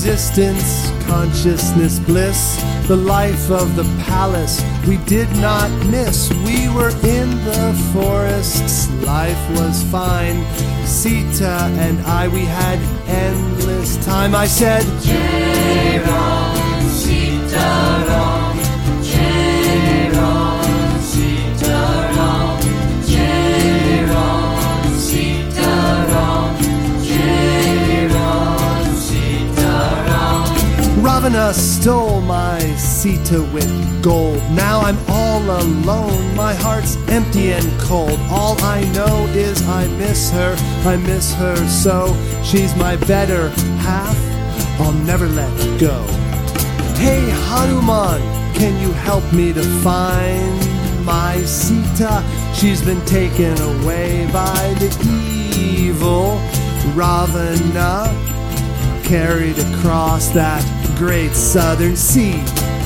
existence, consciousness, bliss, the life of the palace we did not miss. We were in the forests, life was fine. Sita and I, we had endless time. I said, Jai Ram, Sita Ram, Jai Ram, Sita Ram, Jai Ram, Sita Ram, Jai Ram, Sita Ram. Ravana stole my Sita with gold. Now I'm all alone, my heart's empty and cold. All I know is I miss her so. She's my better half, I'll never let go. Hey Hanuman, can you help me to find my Sita? She's been taken away by the evil Ravana, carried across that great southern sea.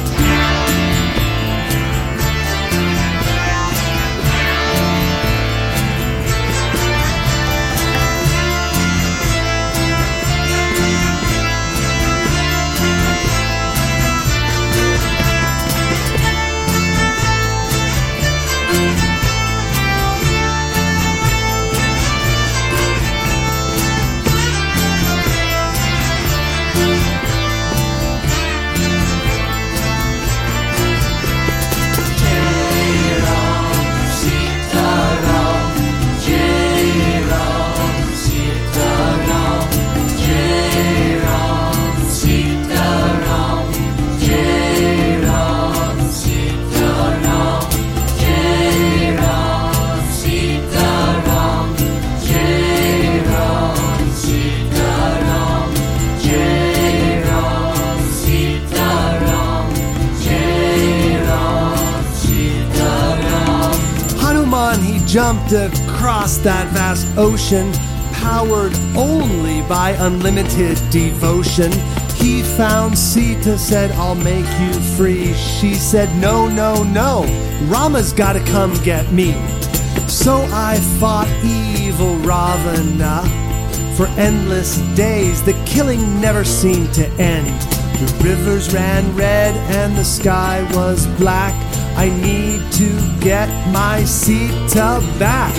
He jumped across that vast ocean, powered only by unlimited devotion. He found Sita, said, I'll make you free. She said, no, no, no, Rama's gotta come get me. So I fought evil Ravana for endless days. The killing never seemed to end. The rivers ran red and the sky was black. I need to get my Sita back.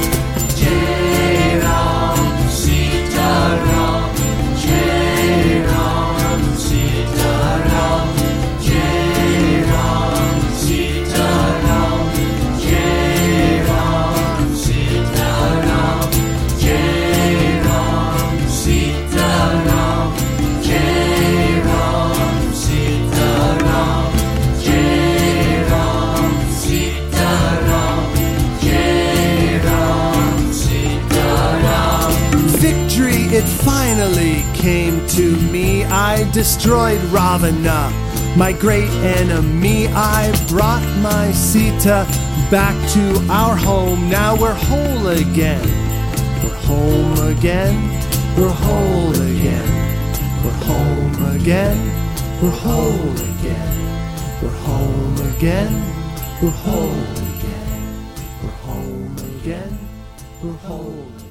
Jai Ram, Sita Ram, Jai Ram, Sita Ram, Jai Ram, Sita Ram, Jai Ram, Sita Ram, Jai Ram, Sita Ram, Jai Ram, Sita Ram, Jai Ram, Sita Ram, Jai Ram, Sita Ram. Victory, it finally came to me. I destroyed Ravana, my great enemy. I brought my Sita back to our home. Now we're whole again. We're home again. We're whole again. We're home again. We're whole again. We're home again. We're whole again. We're home again. We're whole again.